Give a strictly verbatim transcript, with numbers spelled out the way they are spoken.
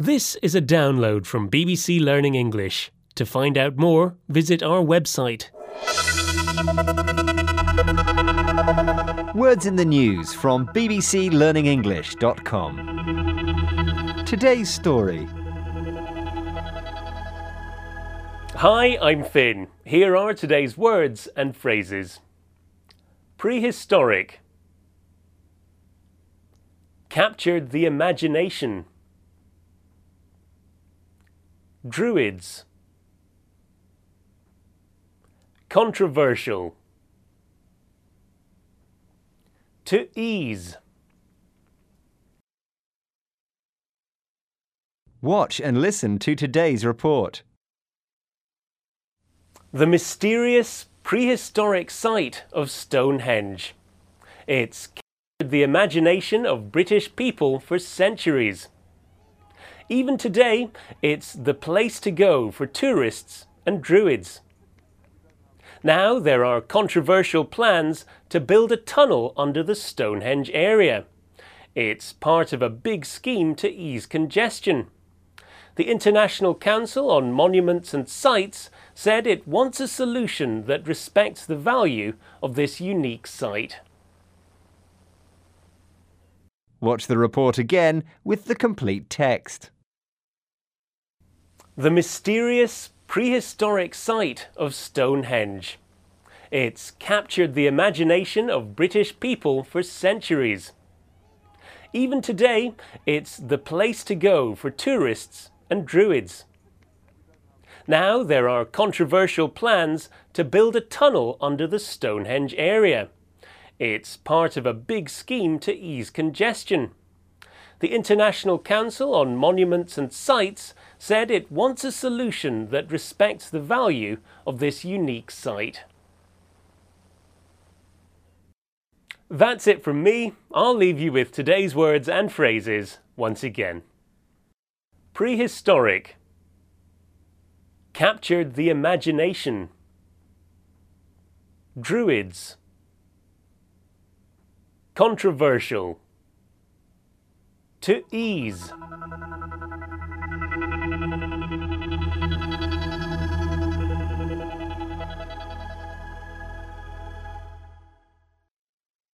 This is a download from B B C Learning English. To find out more, visit our website. Words in the news from b b c learning english dot com. Today's story. Hi, I'm Finn. Here are today's words and phrases. Prehistoric. Captured the imagination. Druids. Controversial. To ease. Watch and listen to today's report. The mysterious prehistoric site of Stonehenge. It's captured the imagination of British people for centuries. Even today, it's the place to go for tourists and druids. Now there are controversial plans to build a tunnel under the Stonehenge area. It's part of a big scheme to ease congestion. The International Council on Monuments and Sites said it wants a solution that respects the value of this unique site. Watch the report again with the complete text. The mysterious prehistoric site of Stonehenge. It's captured the imagination of British people for centuries. Even today, it's the place to go for tourists and druids. Now there are controversial plans to build a tunnel under the Stonehenge area. It's part of a big scheme to ease congestion. The International Council on Monuments and Sites said it wants a solution that respects the value of this unique site. That's it from me. I'll leave you with today's words and phrases once again. Prehistoric. Captured the imagination. Druids. Controversial. To ease.